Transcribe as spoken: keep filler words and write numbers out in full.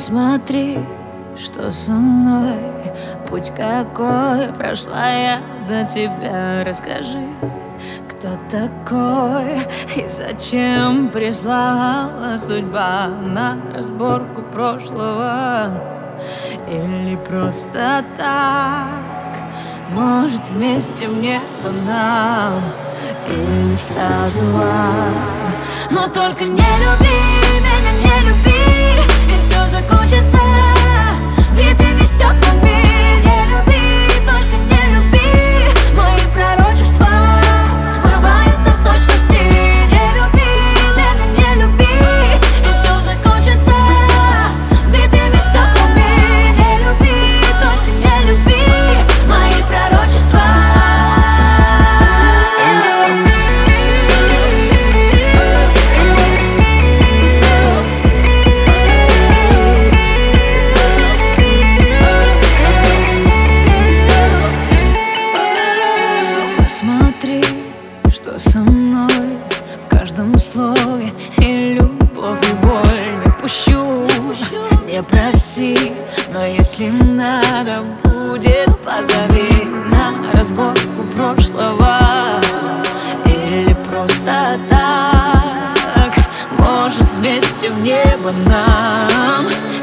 Посмотри, что со мной, путь какой прошла я до тебя. Расскажи, кто такой и зачем прислала судьба на разборку прошлого. Или просто так, может, вместе в небо нам, или сразу в ад. Но только не люби меня, не люби, и все закончится битыми стеклами. Не люби, только не люби, мои пророчества сбываются в точности. Не люби меня, не люби, и все закончится битыми стеклами. Не люби, только не люби, мои пророчества. Посмотри, что со мной в каждом слове, и любовь, и боль не впущу, не проси, но если надо будет, позови на разборку прошлого. Или просто так, может, вместе в небо нам.